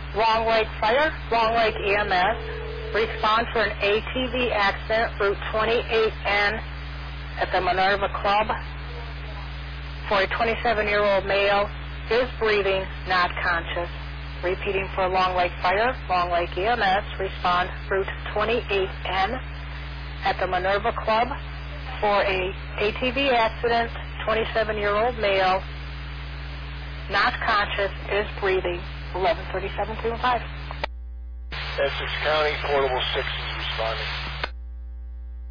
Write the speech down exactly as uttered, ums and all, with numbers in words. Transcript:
Long Lake Fire, Long Lake E M S, respond for an A T V accident, Route twenty-eight N at the Minerva Club for a twenty-seven-year-old male, is breathing, not conscious. Repeating for Long Lake Fire, Long Lake E M S, respond Route twenty-eight N at the Minerva Club for a A T V accident, twenty-seven-year-old male, not conscious, is breathing. eleven thirty-seven two and five. Essex County, Portable six is responding.